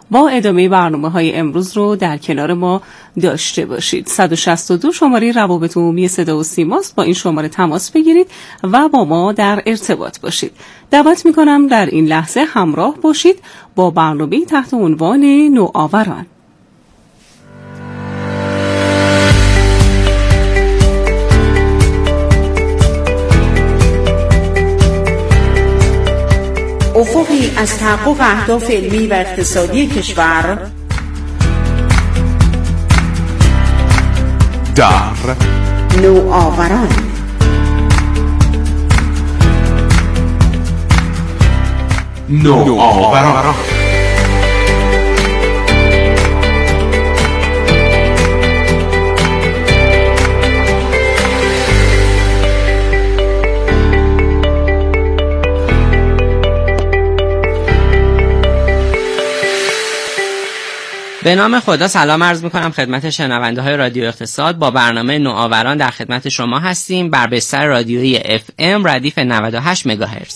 با ادامه برنامه‌های امروز رو در کنار ما داشته باشید. 162 شماره روابط عمومی صدا و سیماست. با این شماره تماس بگیرید و با ما در ارتباط باشید. دعوت می‌کنم در این لحظه همراه باشید با برنامه تحت عنوان نوآوران. افقی از تحقق اهداف علمی و اقتصادی کشور در نوآوران. به نام خدا سلام عرض میکنم خدمت شنونده های رادیو اقتصاد. با برنامه نوآوران در خدمت شما هستیم بر بستر رادیویی FM ردیف 98 مگاهرتز.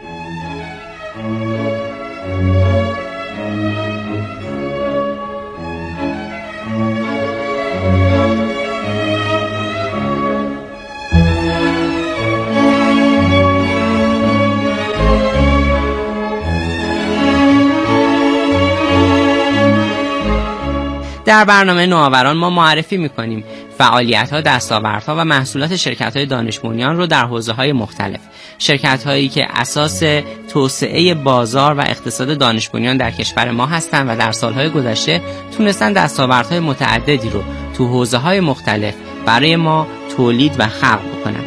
در برنامه نوآوران ما معرفی می‌کنیم فعالیت‌ها، دستاوردها و محصولات شرکت‌های دانش بنیان رو در حوزه‌های مختلف. شرکت‌هایی که اساس توسعه بازار و اقتصاد دانش بنیان در کشور ما هستند و در سال‌های گذشته تونستن دستاوردهای متعددی رو تو حوزه‌های مختلف برای ما تولید و خلق بکنند.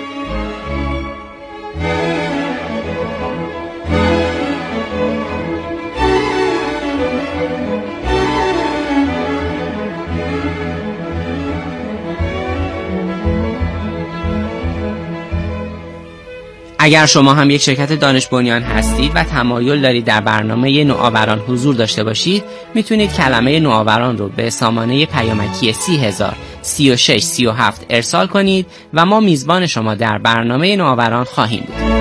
اگر شما هم یک شرکت دانش بنیان هستید و تمایل دارید در برنامه نوآوران حضور داشته باشید، میتونید کلمه نوآوران رو به سامانه پیامکی 3003637 ارسال کنید و ما میزبان شما در برنامه نوآوران خواهیم بود.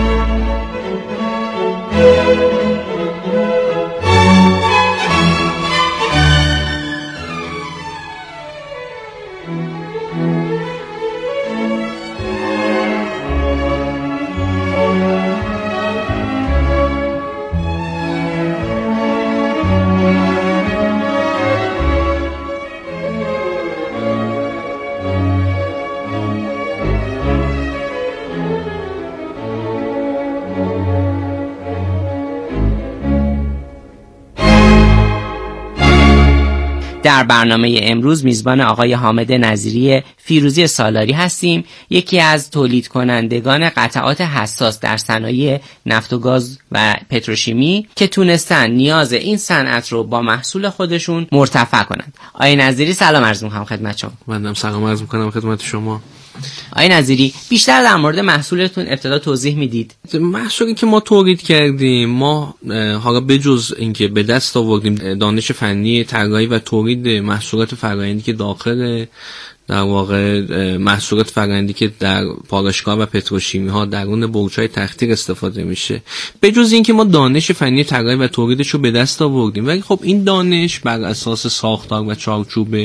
در برنامه امروز میزبان آقای حامد نظیری فیروزی سالاری هستیم، یکی از تولید کنندگان قطعات حساس در صنایع نفت و گاز و پتروشیمی که تونستن نیاز این صنعت رو با محصول خودشون مرتفع کنند. آقای نظیری سلام عرض می‌کنم خدمت شما. منم سلام عرض می‌کنم خدمت شما. آقای نظیری بیشتر در مورد محصولتون ابتدا توضیح میدید؟ محصولی که ما تولید کردیم، ما حالا بجز اینکه به دست آوردیم دانش فنی طراحی و تولید محصولات فرآیندی که داخل در واقع محصولات فرآیندی که در پالایشگاه و پتروشیمی ها درون برج‌های تختیر استفاده میشه، بجز اینکه ما دانش فنی طراحی و تولیدش رو به دست آوردیم، ولی خب این دانش بر اساس ساختار و چارچوب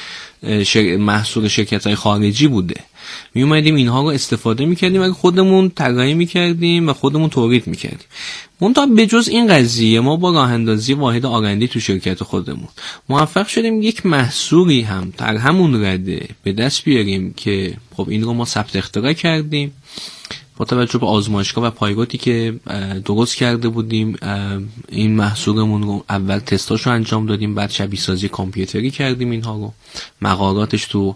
محصول شرکت‌های خارجی بوده. می اومدیم اینها رو استفاده میکردیم و خودمون طراحی میکردیم و خودمون تولید میکردیم. منتها به جز این قضیه ما با راه اندازی واحد آرندی تو شرکت خودمون موفق شدیم یک محصولی هم در همون رده به دست بیاریم که خب این رو ما ثبت اختراع کردیم. با توجه به آزمایشگاه و پایگاتی که درست کرده بودیم، این محصولمون رو اول تستاشو انجام دادیم، بعد شبیه سازی کامپیوتری کردیم اینها رو، مقالاتش تو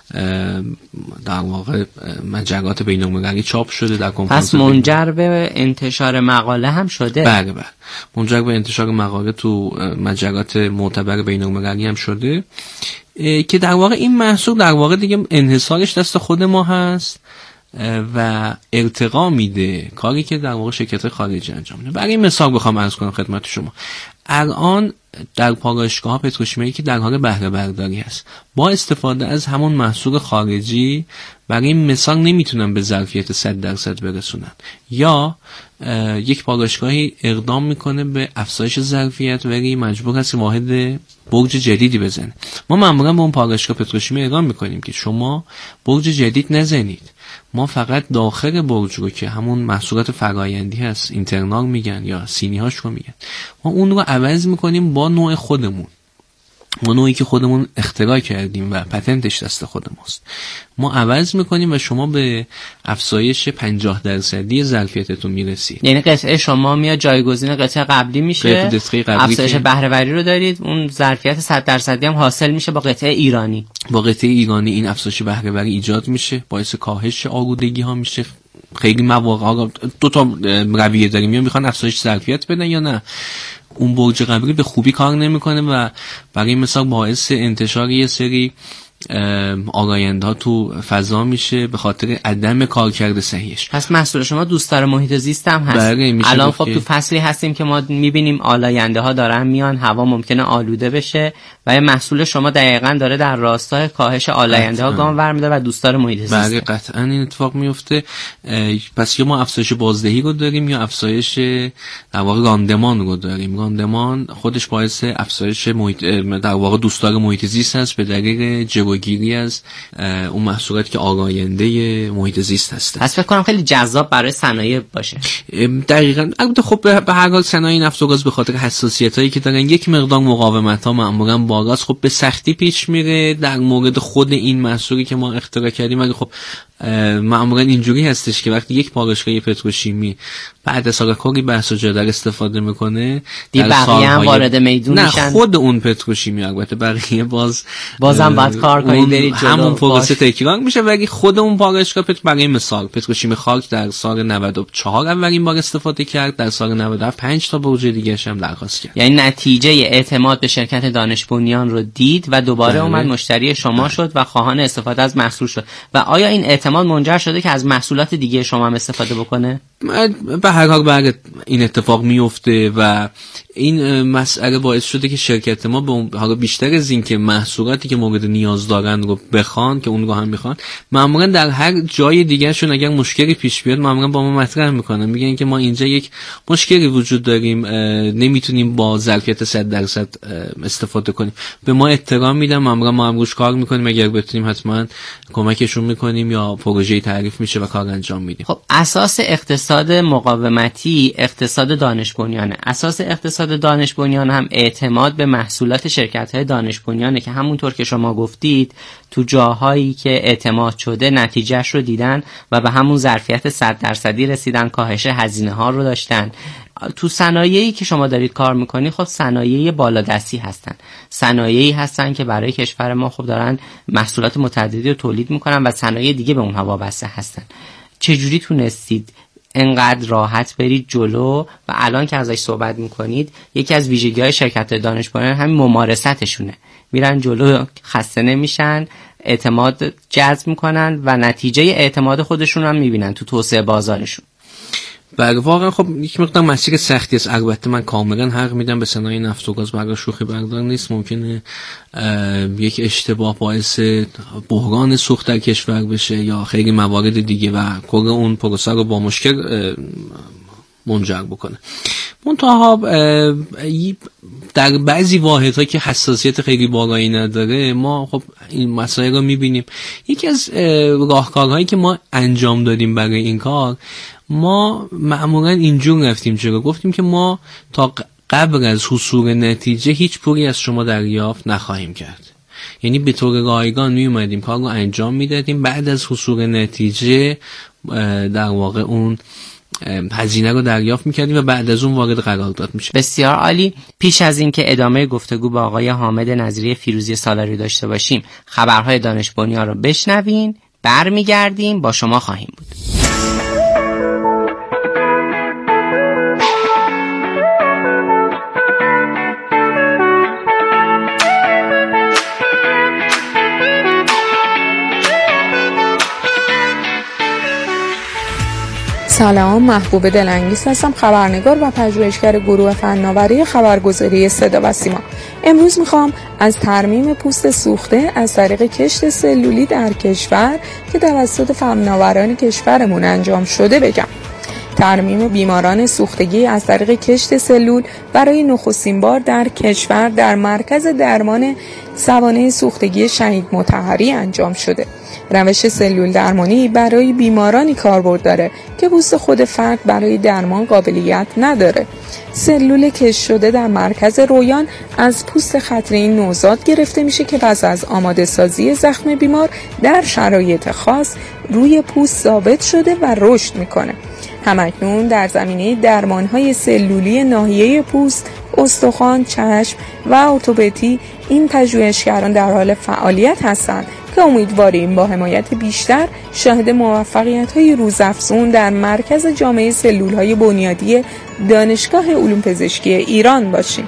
در واقع مجلات بین‌المللی چاپ شده در کنفرانس. پس منجر به انتشار مقاله هم شده؟ بله، منجر به انتشار مقاله تو مجلات معتبر بین‌المللی هم شده که در واقع این محصول در واقع دیگه انحصارش دست خود ما هست و ارتقا میده، کاری که در واقع شرکت خارجی انجام میده. برای مثال بخوام عرض کنم خدمت شما، الان در پالایشگاه‌ها پتروشیمیایی که در حال بهره برداری هست، با استفاده از همون محصول خارجی برای مثال نمیتونن به ظرفیت 100% برسونن، یا یک پالایشگاهی اقدام میکنه به افزایش ظرفیت ولی مجبور هست واحد برج جدیدی بزنه. ما معمولا به اون پالایشگاه پتروشیمی اعلام میکنیم که شما برج جدید نزنید، ما فقط داخل برج رو که همون محصولات فرآیندی هست، اینترنال میگن یا سینی هاش رو میگن، ما اون رو عوض میکنیم با نوع خودمون، ما نوعی که خودمون اختراع کردیم و پتنتش دست خودماست، ما عوض میکنیم و شما به افزایش 50% ظرفیتتون میرسید. یعنی قطعه شما میاد جایگزین قطعه قبلی میشه، افزایش بهره وری رو دارید، اون ظرفیت 100% هم حاصل میشه با قطعه ایرانی. با قطعه ایرانی این افزایش بهره وری ایجاد میشه، باعث کاهش آلودگی ها میشه. خیلی مواقع دو تا رویه داریم، یا میخوان افزایش ظرفیت بدن یا نه اون برج قبلی به خوبی کار نمیکنه و برای مثال باعث انتشار یه سری آلاینده‌ها تو فضا میشه به خاطر عدم کارکرد صحیحش. پس محصول شما دوستدار محیط زیست هم هست. الان خب تو فصلی هستیم که ما میبینیم آلاینده‌ها دارن میان، هوا ممکنه آلوده بشه و محصول شما دقیقاً داره در راستای کاهش آلاینده‌ها گام برمی‌داره و دوستدار محیط زیست. بله قطعاً این اتفاق میفته. پس یا ما افزایش بازدهی رو داریم یا افزایش در واقع راندمان رو داریم. راندمان خودش باعث افزایش محیط در واقع دوستدار محیط زیست هست به دلیل جلوگیری از اون محصولاتی که آلاینده محیط زیست هستن. پس فکر کنم خیلی جذاب برای صنایع باشه. دقیقاً. البته خب به هر حال صنایع نفت و گاز به خاطر حساسیتایی که دارن یک مقدار مقاومت‌ها معمولاً بالاست، خب به سختی پیش میره در مورد خود این محصولی که ما اختراع کردیم. ولی خب معمولاً اینجوری هستش که وقتی یک پالایشگاه پتروشیمی بعد از سال کاری بحث و جدل استفاده میکنه، در بقیه هم وارد میدون میشن. نه خود اون پتروشیمی، البته بقیه بازم باید کار کنید برید جلو، همون پروسه تکرار میشه. ولی خود اون پالایشگاه برای مثال پتروشیمی خاک در سال 94 اولین بار استفاده کرد، در سال 97 5 تا برج دیگه هم درخواست کرد. یعنی نتیجه اعتماد به شرکت دانش بنیان رو دید و دوباره اومد مشتری شما شد و خواهان استفاده از محصول شد. و آیا این اعتماد منجر شده که از محصولات دیگه شما هم استفاده بکنه؟ به هر حال بعد این اتفاق میفته و این مسئله باعث شده که شرکت ما به حالا بیشتر از این که محصولاتی که مورد نیاز دارن رو بخوان که اون رو هم میخوان، معمولا در هر جای دیگه شون اگر مشکلی پیش بیاد معمولا با ما مطرح میکنن، میگن که ما اینجا یک مشکلی وجود داریم، نمیتونیم با ظرفیت 100% استفاده کنیم. به ما احترام میدن، معمولا ما هم روش کار میکنیم، اگر بتونیم حتما کمکشون میکنیم یا پروژه‌ای تعریف میشه و کار انجام میدیم. خب اساس اقتصاد مقاومتی اقتصاد دانش بنیانه. اساس اقتصاد دانش بنیان هم اعتماد به محصولات شرکت‌های دانش بنیانه که همونطور که شما گفتید تو جاهایی که اعتماد شده نتیجهش رو دیدن و به همون ظرفیت 100% رسیدن، کاهش هزینه‌ها رو داشتن. تو صنایعی که شما دارید کار میکنید خب صنایع بالادستی هستن، صنایعی هستن که برای کشور ما خب دارن محصولات متعددی رو تولید میکنن و صنایع دیگه به اونها وابسته هستن. چجوری تونستید انقدر راحت برید جلو و الان که ازش صحبت میکنید یکی از ویژگی‌های شرکت دانش بنیان همین ممارستشونه، میرن جلو، خسته نمیشن، اعتماد جذب میکنن و نتیجه اعتماد خودشون هم میبینن تو توسعه بازارشون. بله واقعا خب یک مقدار مسیر سختی است. البته من کاملا حق میدم به صنایع نفت و گاز، برای شوخی بردار نیست. ممکنه یک اشتباه باعث بحران سوخت در کشور بشه یا خیلی موارد دیگه و کل اون پروسه رو با مشکل منجر بکنه. منتها در بعضی واحدها که حساسیت خیلی بالایی نداره ما خب این مسائل رو میبینیم. یکی از راهکارهایی که ما انجام دادیم برای این کار، ما معمولا اینجور رفتیم جلو، گفتیم که ما تا قبل از حصول نتیجه هیچ پولی از شما دریافت نخواهیم کرد. یعنی به طور رایگان می اومدیم کار رو انجام میدادیم، بعد از حصول نتیجه در واقع اون هزینه رو دریافت میکردیم و بعد از اون وارد قرارداد میشه. بسیار عالی. پیش از این که ادامه گفتگو با آقای حامد نظری فیروزی سالاری داشته باشیم، خبرهای دانش بنیان رو بشنوین، برمیگردیم با شما خواهیم بود. سلام، محبوب دلانگیز هستم، خبرنگار و پژوهشگر گروه فناوری خبرگزاری صدا و سیما. امروز میخوام از ترمیم پوست سوخته از طریق کشت سلولی در کشور که توسط فناوران کشورمون انجام شده بگم. ترمیم بیماران سوختگی از طریق کشت سلول برای نخستین بار در کشور در مرکز درمان سوانح سوختگی شهید مطهری انجام شده. روش سلول درمانی برای بیمارانی کاربرد داره که پوست خود فرد برای درمان قابلیت نداره. سلول کشت شده در مرکز رویان از پوست خطری نوزاد گرفته میشه که پس از آماده سازی زخم بیمار در شرایط خاص روی پوست ثابت شده و رشد میکنه. همکنون در زمینه درمان‌های سلولی ناحیه پوست، استخوان، چشم و ارتوپدی این پژوهشگران در حال فعالیت هستند که امیدواریم با حمایت بیشتر شاهد موفقیت‌های روزافزون در مرکز جامعه سلول‌های بنیادی دانشگاه علوم پزشکی ایران باشیم.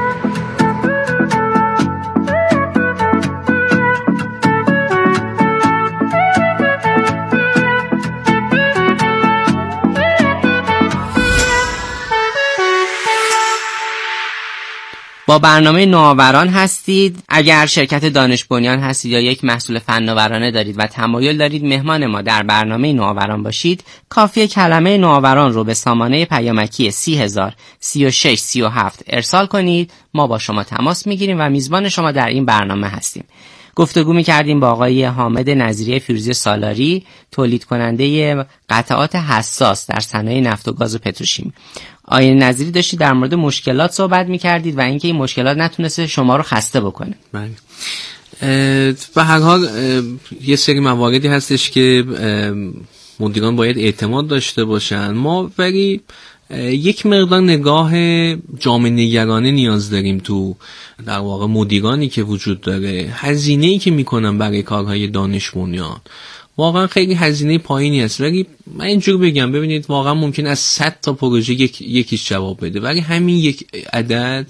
با برنامه نوآوران هستید. اگر شرکت دانش بنیان هستید یا یک محصول فناورانه دارید و تمایل دارید مهمان ما در برنامه نوآوران باشید، کافیه کلمه نوآوران رو به سامانه پیامکی 30,000 36 37 ارسال کنید. ما با شما تماس میگیریم و میزبان شما در این برنامه هستیم. گفتگو می‌کردیم با آقای حامد نظیری فیروزی سالاری، تولید کننده قطعات حساس در صنایع نفت و گاز و پتروشیمی. آقای نظیری داشتید در مورد مشکلات صحبت می‌کردید و اینکه این مشکلات نتونسته شما رو خسته بکنه. بله. به هر حال یه سری مواردی هستش که مدیران باید اعتماد داشته باشن. ما ولی یک مقدار نگاه جامعه نگرانه نیاز داریم تو در واقع مدیرانی که وجود داره. هزینه‌ای که میکنن برای کارهای دانش بنیان واقعا خیلی هزینه پایینی است، ولی من اینجور بگم ببینید واقعا ممکن از 100 تا پروژه یکیش جواب بده، ولی همین یک عدد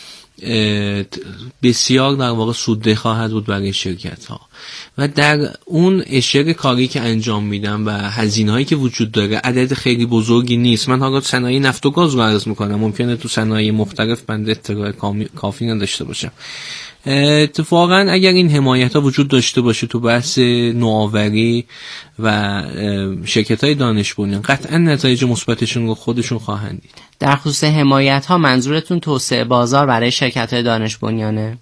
بسیار در واقع سودده خواهد بود برای شرکت ها و در اون اشتراک کاری که انجام میدن و هزینه‌هایی که وجود داره عدد خیلی بزرگی نیست. من حالا صنایع نفت و گاز رو عرض میکنم، ممکنه تو صنایع مختلف بنده اطلاع کافی نداشته باشم. اتفاقا اگر این حمایت ها وجود داشته باشه تو بحث نوآوری و شرکت های دانش بنیان، قطعا نتایج مثبتشون رو خودشون خواهند دید. در خصوص حمایت ها منظورتون توسعه بازار برای شرکت های دانش بنیانه؟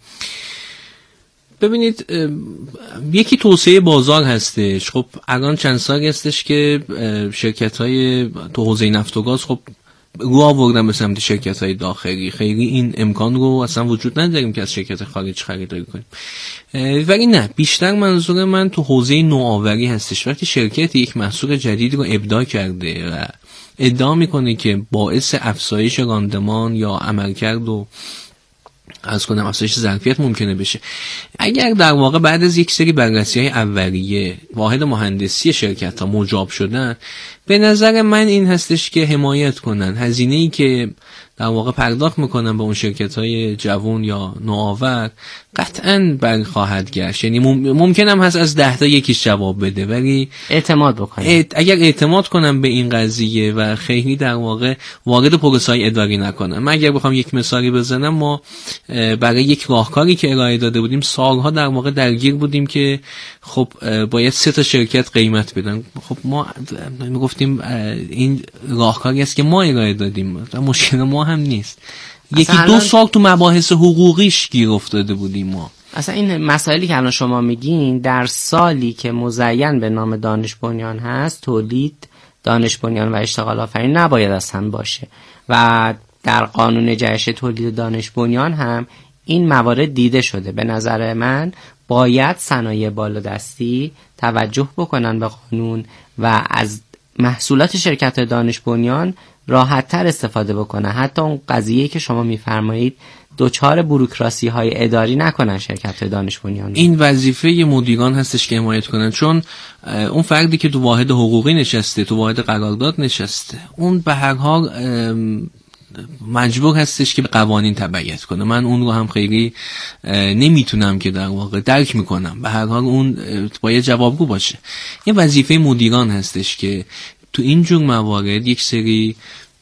ببینید یکی توسعه بازار هستش. خب الان چند سالی هستش که شرکت های تو حوزه نفت و گاز خب رو آوردن به سمت شرکت های داخلی. خیلی این امکان رو اصلا وجود نداریم که از شرکت خارج خریداری کنیم، ولی نه، بیشتر منظور من تو حوزه نوآوری هستش. وقتی شرکت یک محصول جدید رو ابداع کرده و ادعا میکنه که باعث افزایش راندمان یا عملکرد و از کنم افزایش ظرفیت ممکنه بشه، اگر در واقع بعد از یک سری بررسی‌های اولیه واحد مهندسی شرکت ها مجاب شدن، به نظر من این هستش که حمایت کنن. هزینه‌ای که در واقع پرداخت میکنن به اون شرکت‌های جوان یا نوآور قطعاً برخواهد گشت. یعنی ممکن هم هست از 10 تا یکیش جواب بده، ولی اعتماد بکنن. اگر اعتماد کنن به این قضیه و خیلی در واقع وارد پروسه‌های اداری نکنن. من اگر بخوام یک مثالی بزنم، ما برای یک راهکاری که ارائه داده بودیم سالها در واقع درگیر بودیم که خب باید 3 تا شرکت قیمت بدن. خب ما میگفتیم این راهکاری است که ما ارائه دادیم، مشکل ما هم نیست. یکی 2 سال تو مباحث حقوقیش گیر افتاده بودیم ما. اصلا این مسائلی که الان شما میگین در سالی که مزین به نام دانش بنیان هست، تولید دانش بنیان و اشتغال آفرین نباید اصلا باشه و در قانون جهش تولید دانش بنیان هم این موارد دیده شده. به نظر من باید صنایع بالادستی توجه بکنن به قانون و از محصولات شرکت دانش بنیان راحت تر استفاده بکنن. حتی اون قضیه که شما میفرمایید دوچار بوروکراسی های اداری نکنن شرکت دانش بنیان. این وظیفه مدیران هستش که حمایت کنن، چون اون فردی که تو واحد حقوقی نشسته، تو واحد قرارداد نشسته، اون به هر حال مجبور هستش که قوانین تبعیت کنه. من اون رو هم خیلی نمیتونم که در واقع درک میکنم. به هر حال اون باید جوابگو باشه. این وظیفه مدیران هستش که تو این جور موارد یک سری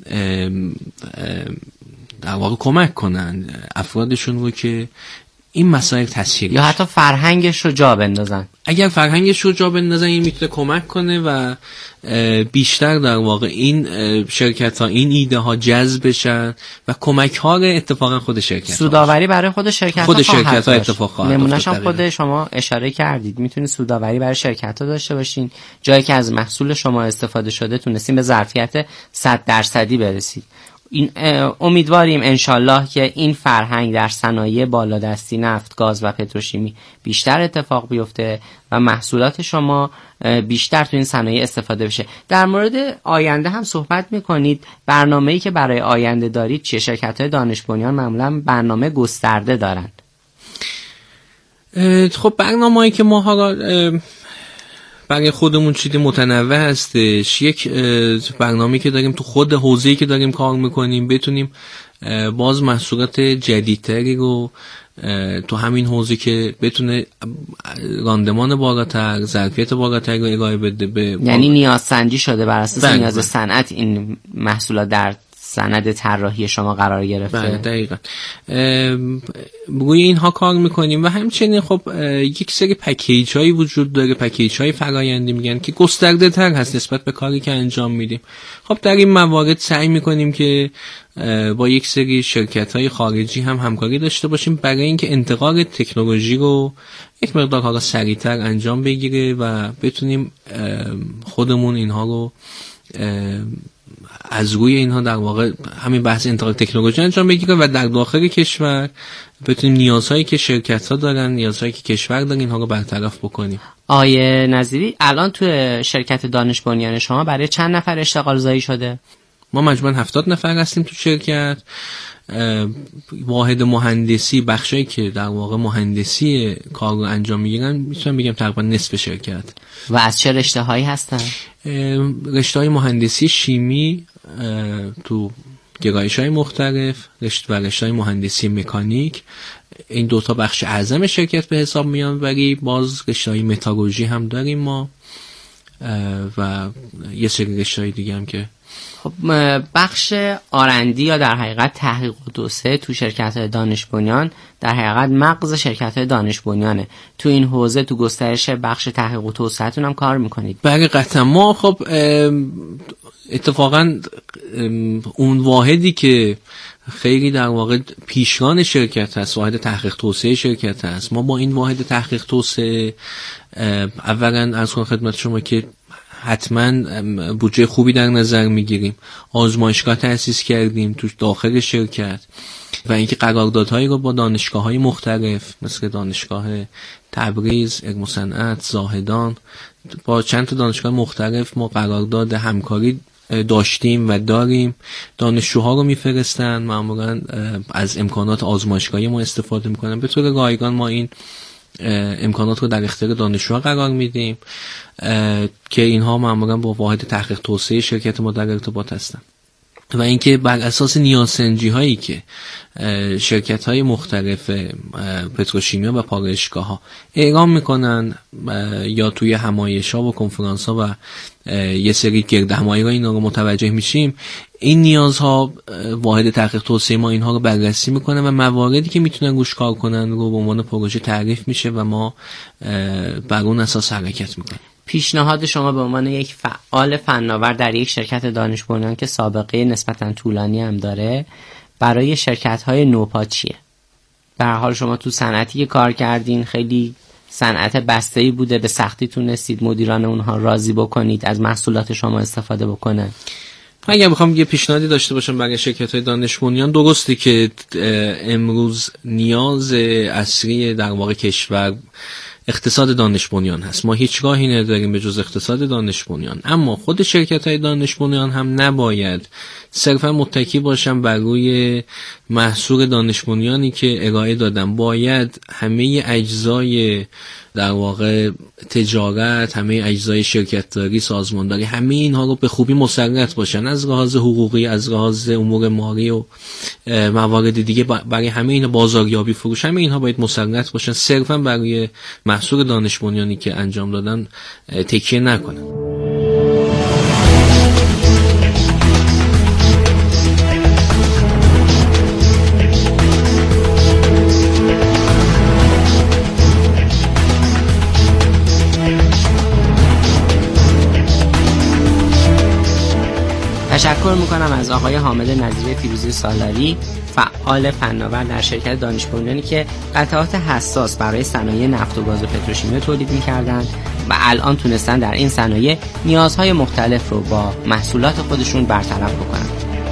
در واقع کمک کنن افرادشون رو که این مسائل تسهیل یا حتی فرهنگش رو جا بندازن. اگر فرهنگش رو جا بندازن این میتونه کمک کنه و بیشتر در واقع این شرکت ها این ایده ها جذب بشن و کمک ها اتفاقا خود شرکت ها سوداوری برای خود شرکت ها اتفاق خواهد. نمونه‌اش هم خود شما اشاره کردید، میتونید سوداوری برای شرکت ها داشته باشین، جایی که از محصول شما استفاده شده تونستین به ظرفیت 100% برسید. این امیدواریم انشالله که این فرهنگ در صنایع بالادستی نفت، گاز و پتروشیمی بیشتر اتفاق بیفته و محصولات شما بیشتر تو این صنایع استفاده بشه. در مورد آینده هم صحبت میکنید. برنامه‌ای که برای آینده دارید چیه؟ شرکت‌های دانش بنیان معمولا برنامه گسترده دارن. خب برنامه‌ای که ما برای خودمون چیزی متنوع هستش. یک برنامه‌ای که داریم تو خود حوزه‌ای که داریم کار میکنیم بتونیم باز محصولات جدیدتری رو تو همین حوزه که بتونه راندمان بالاتر، ظرفیت بالاتری رو ارائه بده یعنی نیازسنجی شده بر اساس نیاز صنعت این محصولات در سند طراحی شما قرار گرفته. بله دقیقاً. روی اینها کار میکنیم و همچنین خب یک سری پکیج هایی وجود داره، پکیج های فرآیندی میگن که گسترده تر هست نسبت به کاری که انجام میدیم. خب در این موارد سعی میکنیم که با یک سری شرکت های خارجی هم همکاری داشته باشیم برای اینکه انتقال تکنولوژی رو یک مقدار حالا سریعتر انجام بگیره و بتونیم خودمون اینها رو از روی اینها در واقع همین بحث انتقال تکنولوژی انجام بگیره و در داخل کشور بتونیم نیازهایی که شرکت‌ها دارن، نیازهایی که کشور داره اینها رو برطرف بکنیم. آیه نظیری، الان تو شرکت دانش بنیان شما برای چند نفر اشتغال زایی شده؟ ما مجموعاً 70 نفر هستیم تو شرکت. واحد مهندسی، بخشایی که در واقع مهندسی کار رو انجام میگیرن میتونم بگم تقریبا نصف شرکت. و از چه رشته هایی هستن؟ رشته های مهندسی شیمی تو گرایش های مختلف و رشته های مهندسی مکانیک، این دوتا بخش اعظم شرکت به حساب میان. ولی باز رشته های متالورژی هم داریم ما و یه سری رشته های دیگه هم که خب بخش آرندی یا در حقیقت تحقیق و توسعه تو شرکت‌های دانش بنیان در حقیقت مغز شرکت‌های دانش بنیانه. تو این حوزه تو گسترش بخش تحقیق و توسعه‌تون هم کار میکنید؟ بله قطعا. ما خب اتفاقا اون واحدی که خیلی در واقع پیشران شرکت هست، واحد تحقیق توسعه شرکت هست، ما با این واحد تحقیق توسعه اولا عرض کنم خدمت شما که حتما بودجه خوبی در نظر میگیریم، آزمایشگاه تأسیس کردیم تو داخل شرکت و اینکه قراردادهایی رو با دانشگاه‌های مختلف مثل دانشگاه تبریز، علم و صنعت، زاهدان، با چند تا دانشگاه مختلف ما قرارداد همکاری داشتیم و داریم. دانشجوها رو میفرستن، معمولا از امکانات آزمایشگاهی ما استفاده میکنن. به طور رایگان ما این امکانات رو در اختیار دانشجوها قرار میدیم که اینها معمولا با واحد تحقیق توسعه شرکت ما در ارتباط هستن و اینکه بر اساس نیازسنجی هایی که شرکت های مختلف پتروشیمیا و پالایشگاه ها اعلام میکنن یا توی همایش ها و کنفرانس ها و یه سری گرد همایی ها اینا رو متوجه میشیم، این نیازها واحد تحقیق توسعه ما اینها رو بررسی میکنه و مواردی که میتونن روش کار کنن رو به عنوان پروژه تعریف میشه و ما بر اون اساس حرکت میکنیم. پیشنهاد شما به عنوان یک فعال فناور در یک شرکت دانش بنیان که سابقه نسبتاً طولانی هم داره برای شرکت‌های نوپا چیه؟ به هر حال شما تو صنعتی کار کردین، خیلی صنعت بسته‌ای بوده، به سختی تونستید مدیران اونها راضی بکنید از محصولات شما استفاده بکنن. اگر بخوام یه پیشنهادی داشته باشم برای شرکت‌های دانش بنیان، درسته که امروز نیاز اصلی در واقع کشور اقتصاد دانش بنیان هست. ما هیچ راهی نداریم به جز اقتصاد دانش بنیان، اما خود شرکت‌های دانش بنیان هم نباید صرفا متکی باشن بر روی محصول دانش بنیانی که ارائه دادن. باید همه اجزای در واقع تجارت، همه اجزای شرکت‌داری، سازمانداری، همه اینها رو به خوبی مسلط باشن، از لحاظ حقوقی، از لحاظ امور مالی و موارد دیگه. برای همه اینا بازاریابی، فروش، همه اینها باید مسلط باشن، صرفا برای محصول دانش بنیانی که انجام دادن تکیه نکنن. تشکر میکنم از آقای حامد نظیری فیروزی سالاری، فعال فناور در شرکت دانش بنیانی که قطعات حساس برای صنایع نفت و گاز و پتروشیمی تولید میکردند و الان تونستن در این صنایع نیازهای مختلف رو با محصولات خودشون برطرف بکنن.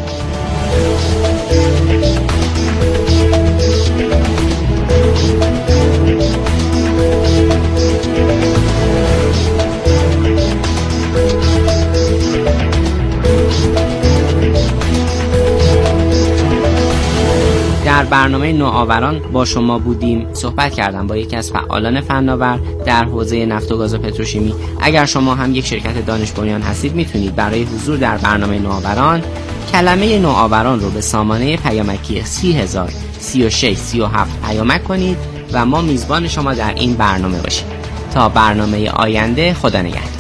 در برنامه نوآوران با شما بودیم. صحبت کردم با یکی از فعالان فناور در حوزه نفت و گاز و پتروشیمی. اگر شما هم یک شرکت دانش بنیان هستید میتونید برای حضور در برنامه نوآوران کلمه نوآوران رو به سامانه پیامکی 30,036,37 پیامک کنید و ما میزبان شما در این برنامه باشیم. تا برنامه آینده، خدا نگهدار.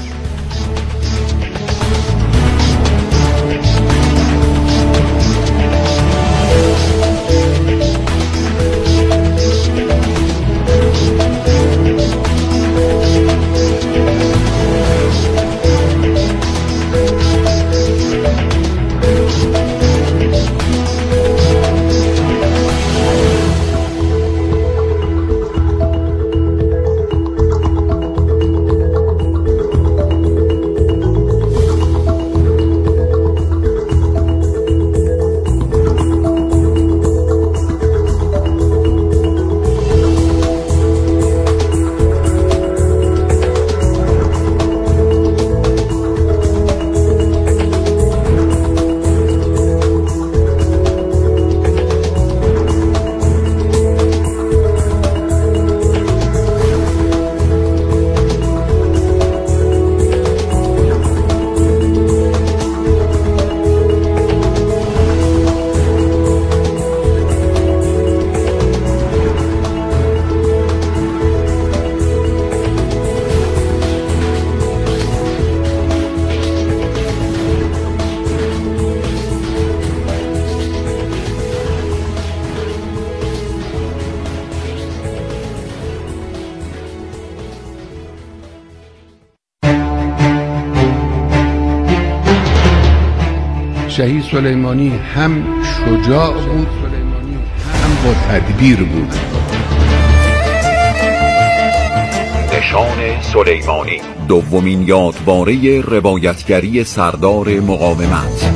شهید سلیمانی هم شجاع بود هم با تدبیر بود. نشان سلیمانی، دومین یادباره روایتگری سردار مقاومت.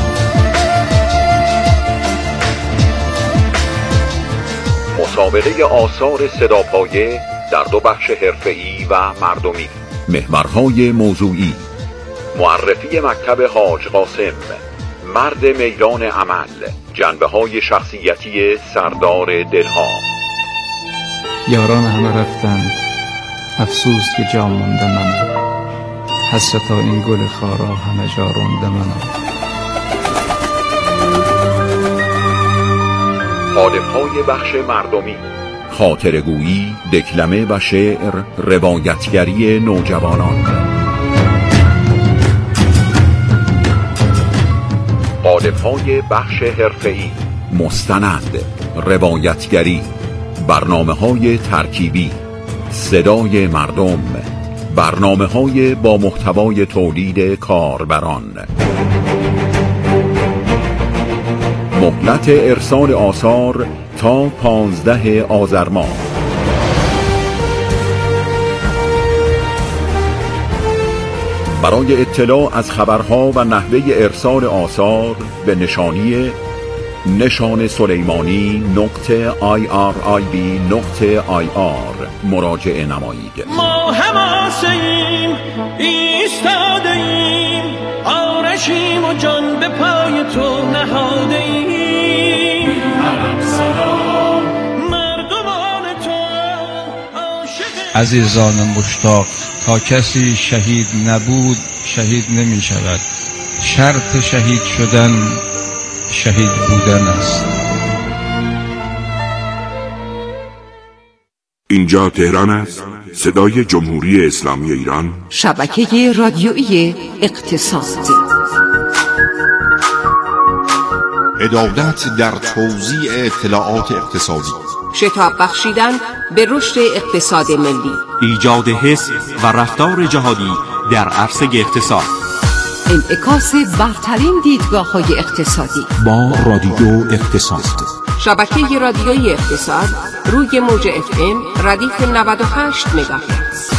مسابقه آثار صداپایه در دو بخش حرفه‌ای و مردمی. محورهای موضوعی: معرفی مکتب حاج قاسم، مرد میدان عمل، جنبه‌های شخصیتی سردار دلها. یاران همه رفتند، افسوس که جا مانده من، حسرتا این گل خارا همه جا رونده من. حالف‌های بخش مردمی: خاطرگویی، دکلمه و شعر، روایتگری نوجوانان. حالف‌های بخش حرفه‌ای: مستند، روایتگری، برنامه‌های ترکیبی، صدای مردم، برنامه‌های با محتوای تولید کاربران. مهلت ارسال آثار تا 15 آذر ماه. برای اطلاع از خبرها و نحوه ارسال آثار به نشانی نشان سلیمانی .irib.ir مراجعه نمایید. ما حماسیم، ایستاده‌ایم، آرشیم و جان به پای تو نهاده‌ایم. سلام مردمان تو عاشق. عزیزان مشتاق، تا کسی شهید نبود شهید نمی شود. شرط شهید شدن شهید بودن است. اینجا تهران است، صدای جمهوری اسلامی ایران، شبکه رادیویی اقتصاد. عدالت در توزیع اطلاعات اقتصادی، شتاب بخشیدن به رشد اقتصاد ملی، ایجاد حس و رفتار جهادی در عرصه اقتصاد. انعکاس برترین دیدگاه‌های اقتصادی با رادیو اقتصاد. شبکه رادیویی اقتصاد روی موج FM ردیف 98 مگاهرتز.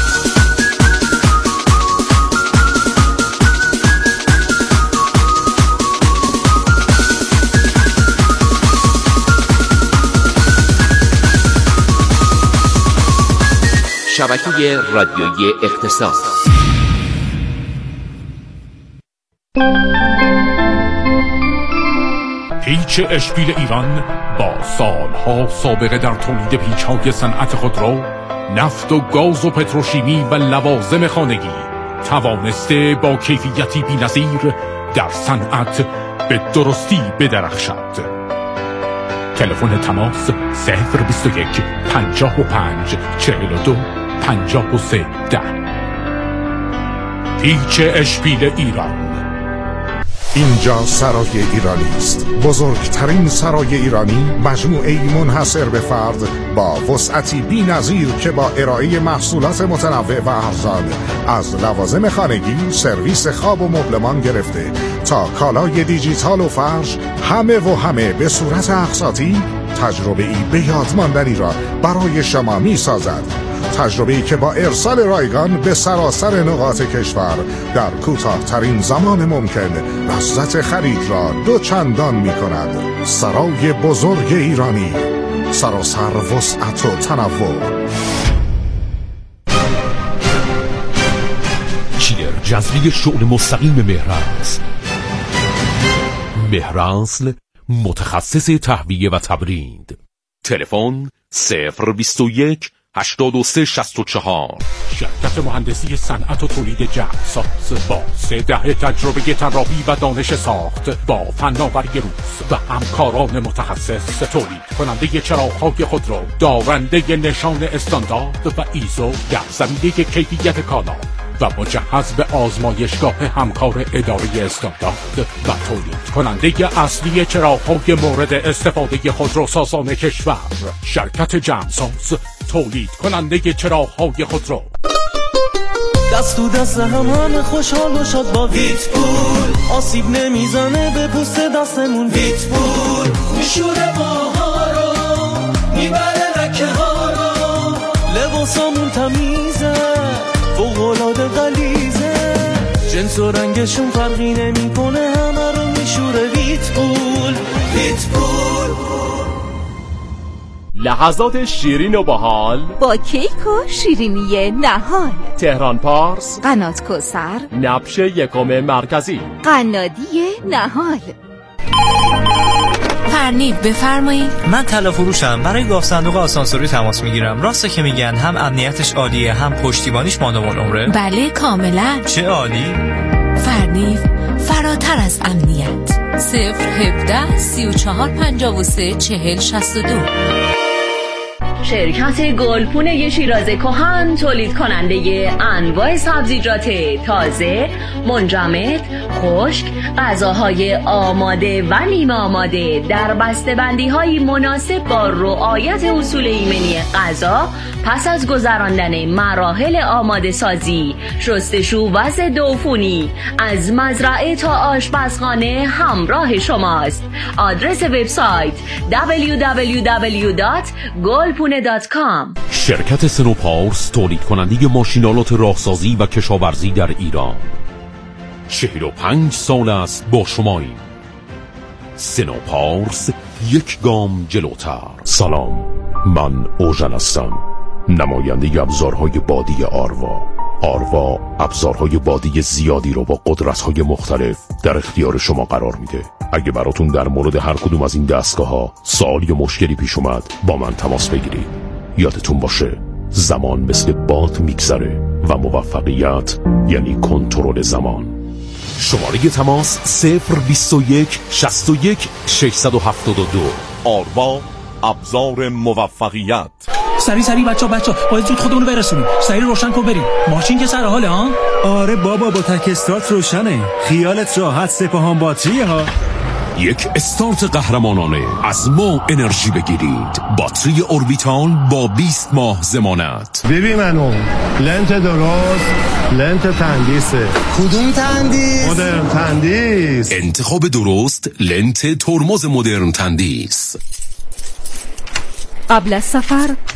شبکه رادیویی اقتصاد. پیچ اشبیل ایران با سالها سابقه در تولید پیچ‌های صنعت خودرو، نفت و گاز و پتروشیمی و لوازم خانگی توانسته با کیفیتی بی‌نظیر در صنعت به درستی بدرخشد. تلفن تماس 021 55 42 53 10. پیچ اشبیل ایران. اینجا سرای ایرانی است، بزرگترین سرای ایرانی، مجموعه‌ای منحصر به فرد با وسعتی بی‌نظیر که با ارائه محصولات متنوع و ارزان از لوازم خانگی، سرویس خواب و مبلمان گرفته تا کالای دیجیتال و فرش، همه به صورت اقساطی تجربه‌ای به یاد ماندنی را برای شما می‌سازد. تجربه‌ای که با ارسال رایگان به سراسر نقاط کشور در کوتاه‌ترین زمان ممکن لذت خرید را دوچندان می‌کند. سرای بزرگ ایرانی، سراسر وسعت و تنوع. چیر جذبی شغل مستقیم مهرنسل. مهرنسل متخصص تهویه و تبرید. تلفن 021 83 64. شرکت مهندسی صنعت و تولید جهازساز با 3 دهه تجربه طراحی و دانش ساخت با فناوری روز و همکاران متخصص، تولید کننده چراغ‌های خودرو دارنده نشان استاندارد و ایزو در زمینه کیفیت کالا و مجهز به آزمایشگاه همکار اداره استاندارد و تولید کننده اصلی چراغ‌های مورد استفاده خودروسازان کشور. شرکت جمساز، تولید کننده چراغ‌های خودرو. دست تو دست هم خوشحال و شاد با ویتپول، آسیب نمیزنه به پوست دستمون. ویتپول میشوره ماها رو، میبره لکه ها رو، لباسامون تمیزه، فوق‌العاده غلیظه، جنس و رنگشون فرقی نمیکنه، همه رو میشوره ویتپول. ویتپول لحظات شیرین و باحال با کیک و شیرینی نهال. تهران پارس، قنات کوثر، نبش یکم مرکزی، قنادی نهال. فرنیب بفرمایید. من طلا فروشم، برای گاف صندوق آسانسوری تماس میگیرم. راسته که میگن هم امنیتش عالیه هم پشتیبانیش مادام العمره؟ بله کاملا. چه عالی. فرنیب فراتر از امنیت. 017 34 53 40 62. شرکت گلپونه شیراز کهن تولید کننده انواع سبزیجات تازه، منجمد، خشک، غذاهای آماده و نیمه آماده در بسته‌بندی‌های مناسب با رعایت اصول ایمنی غذا پس از گذراندن مراحل آماده سازی، شستشو و ضد عفونی از مزرعه تا آشپزخانه همراه شماست. آدرس وبسایت www.golpune.com. شرکت سنوپارس تولید کننده ماشینالات راهسازی و کشاورزی در ایران. 45 سال است با شماییم. سنوپارس، یک گام جلوتر. سلام، من اوژن هستم، نماینده ابزارهای بادی آروا. آروا ابزارهای بادی زیادی رو با قدرت‌های مختلف در اختیار شما قرار میده. اگه براتون در مورد هر کدوم از این دستگاه‌ها سوال یا مشکلی پیش اومد، با من تماس بگیرید. یادتون باشه زمان مثل باد میگذره و موفقیت یعنی کنترل زمان. شماره تماس 021 61 672. آروا، ابزار موفقیت. سری بچا باید زود خودمون رو برسونیم. سری روشن کن بریم. ماشین که سر حاله ها؟ آره بابا، با تک استارت روشنه. خیالت راحت، سپاهان باتریه ها. یک استارت قهرمانانه. از ما انرژی بگیرید. باتری اوربیتال با 20 ماه ضمانت. ببین منو لنت درست، لنت تندیسه. کدوم تندیس؟ مدرن تندیس. انتخاب درست، لنت ترمز مدرن تندیس. قبل از سفر